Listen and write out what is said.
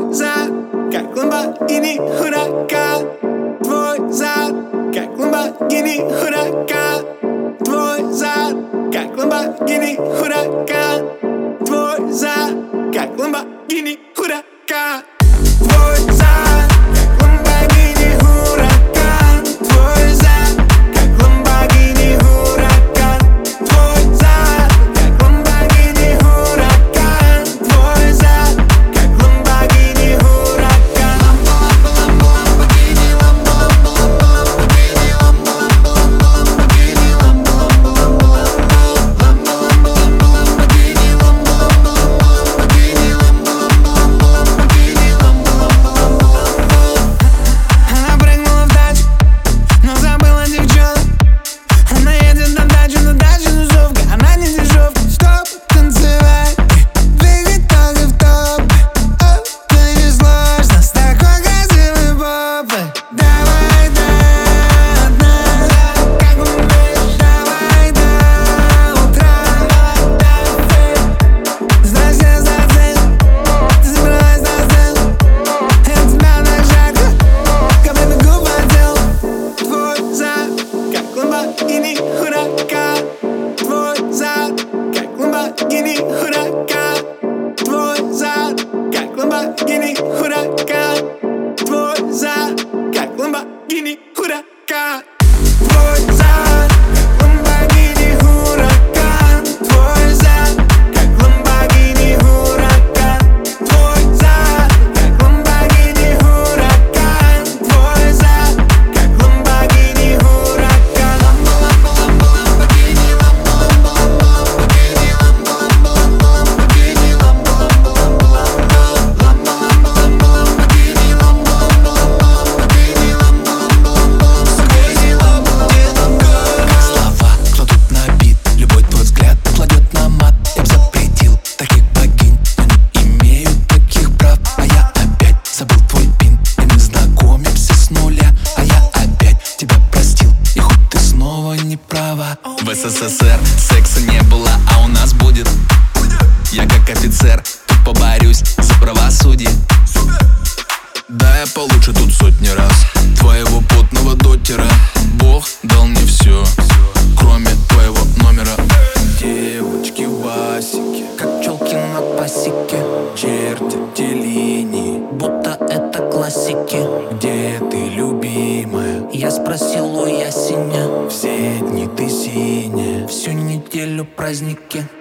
зад, как Ламборгини Хуракан. Твой зад, как Ламборгини Хуракан. Твой зад, как Ламборгини Хуракан. Твой зад, как Ламборгини Хуракан. Твой зад, как Ламборгини Хуракан. Твой зад, как Ламборгини Хуракан. Твой зад, как Ламборгини Хуракан. Твой зад, как Ламборгини Хуракан. Ламборгини, Ламборгини, Ламборгини, Она прыгнула в тачку, но забыла девчонок. Она едет на дачу тусовка, она не дешевка. Стоп, танцевать, двигать ноги в топ. Это не сложно с такой красивой попой. Давай до дна, как умеешь. Давай до утра. Здрасте, здрасте, ты собралась на сцену. Я тебя на шаг, каплями губ отдел. Твой зад, как Ламборгини Хуракан. Твой зад, как Ламборгини Хуракан. Твой зад, как Ламборгини Хуракан. Твой зад, как Ламборгини Хуракан. Твой зад, как Ламборгини Хуракан. Твой зад, как Ламборгини Хуракан. Твой зад, как Ламборгини Хуракан. Твой зад, как Ламборгини Хуракан. Ламборгини, Слова кладут на бит, любой твой взгляд кладет на мат. Я б запретил таких богинь, но не имею таких прав. А я опять забыл твой пин, и мы знакомимся с нуля. А я опять тебя простил, и хоть ты снова не права. В СССР секса не было, а у нас будет. Я как офицер тут поборюсь за правосудие. Да, я получше тут сотни раз твоего потного дотера. Бог дал мне все, кроме твоего номера. Девочки Васики, как челки на пасеке, чертят те линии, будто это классики. Где ты, любимая? Я спросил у ясеня. Все дни ты синяя, всю неделю праздники.